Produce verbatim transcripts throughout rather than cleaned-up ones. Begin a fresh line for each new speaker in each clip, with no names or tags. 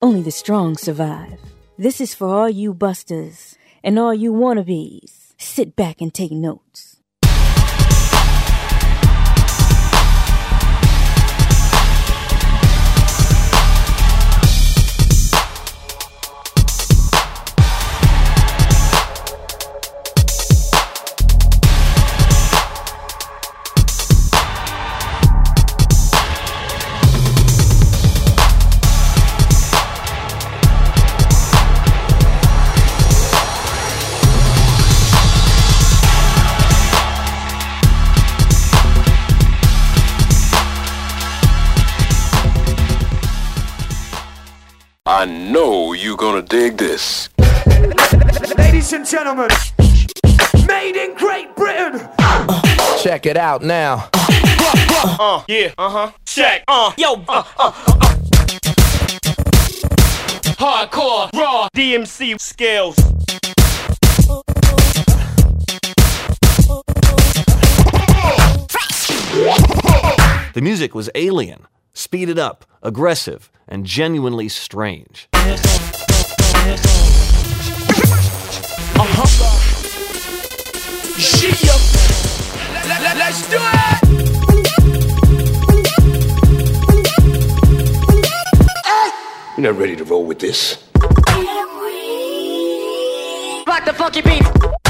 Only the strong survive. This is for all you busters and all you wannabes. Sit back and take notes.
I know you're gonna dig this.
Ladies and gentlemen, made in Great Britain.
Uh, check it out now. Uh, uh, yeah, uh-huh. Check. Uh, yo, uh, uh, uh, uh. Hardcore, raw, D M C skills.
The music was alien, speeded up, aggressive, and genuinely strange.
Uh-huh. Yeah. Let's do it!
You're not ready to roll with this.
Rock the funky beat.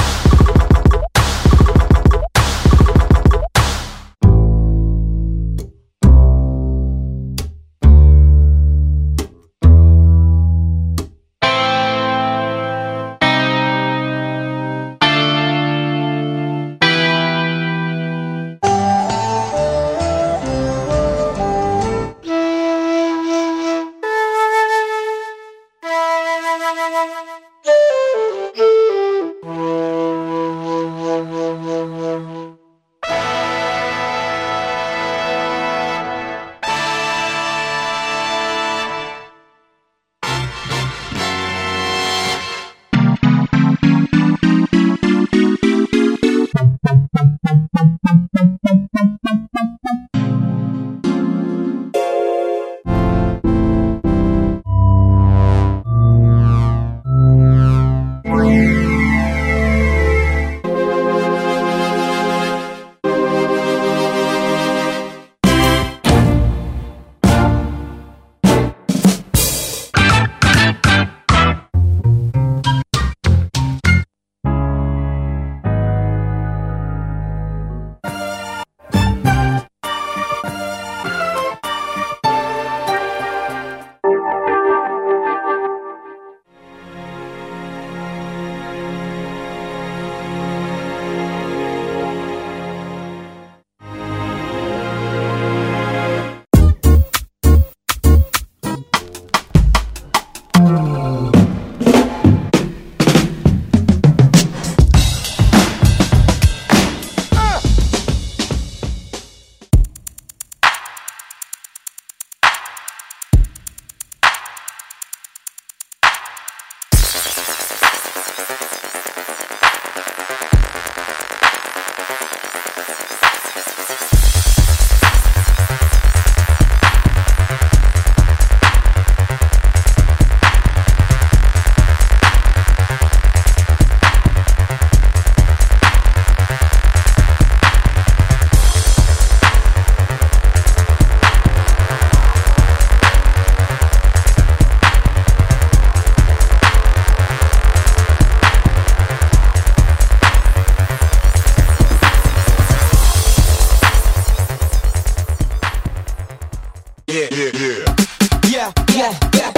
Yeah, yeah, yeah.
Yeah, yeah, yeah.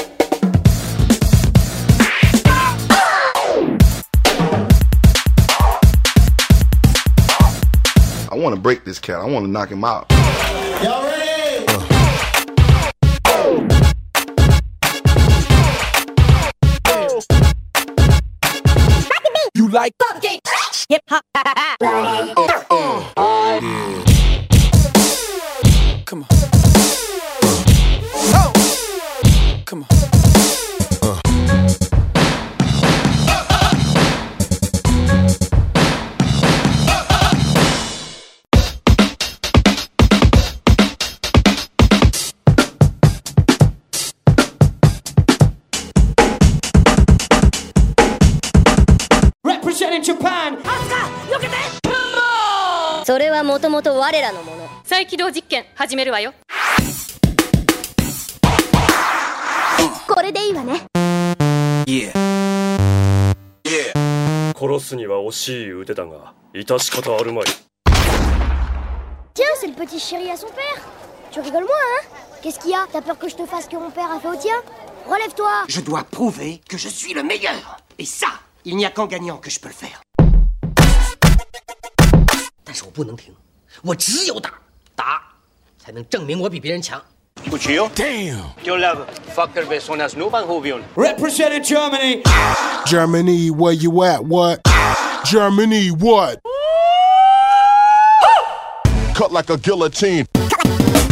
I want to break this cat. I want to knock him out.
Y'all ready?
Uh. You like
hip hop?
uh, uh, uh, yeah. Come on. Uh. Oh. Come on. Uh.
それはもともと我らのもの。
再起動実験始めるわよ。
これでいいわね。
Yeah. Yeah.
殺すには惜しい腕だが、致し方あるまい。
Tiens, c'est le petit chéri à son père. Tu rigoles moi, hein? Qu'est-ce qu'il y a? T'as peur que je te fasse ce que mon père a fait au tien? Relève-toi.
Je dois prouver que je suis le meilleur. Et ça, il n'y a qu'en gagnant que je peux le faire.
但是我不能停，我只有打，打才能证明我比别人强。
Cuchillo? Damn. Yo love fucker personas no van jubion.
Representing Germany.
Germany, where you at? What? Germany, what?
Cut like a guillotine.